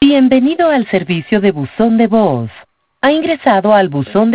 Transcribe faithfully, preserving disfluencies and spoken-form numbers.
Bienvenido al servicio de buzón de voz. Ha ingresado al buzón de